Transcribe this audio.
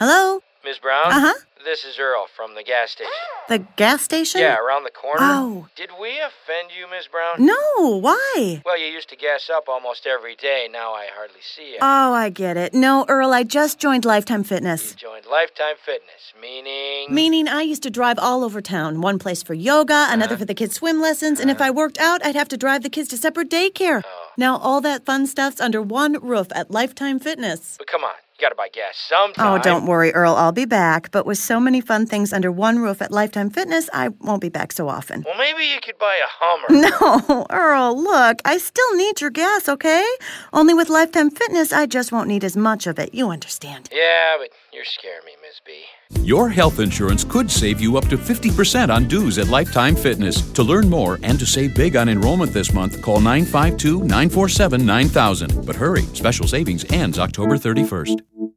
Hello? Ms. Brown? Uh-huh. This is Earl from the gas station. The gas station? Yeah, around the corner. Oh. Did we offend you, Ms. Brown? No, why? Well, you used to gas up almost every day. Now I hardly see you. Oh, I get it. No, Earl, I just joined Lifetime You Fitness. joined Lifetime Fitness, meaning... Meaning I used to drive all over town. One place for yoga, another for the kids' swim lessons, and if I worked out, I'd have to drive the kids to separate daycare. Oh. Now all that fun stuff's under one roof at Lifetime Fitness. But come on, you gotta buy gas sometime. Oh, don't worry, Earl. I'll be back. But with so many fun things under one roof at Lifetime Fitness, I won't be back so often. Well, maybe you could buy a Hummer. No, Earl, look, I still need your gas, okay? Only with Lifetime Fitness, I just won't need as much of it. You understand. Yeah, but you're scaring me, Ms. B. Your health insurance could save you up to 50% on dues at Lifetime Fitness. To learn more and to save big on enrollment this month, call 952-947-9000. But hurry, special savings ends October 31st.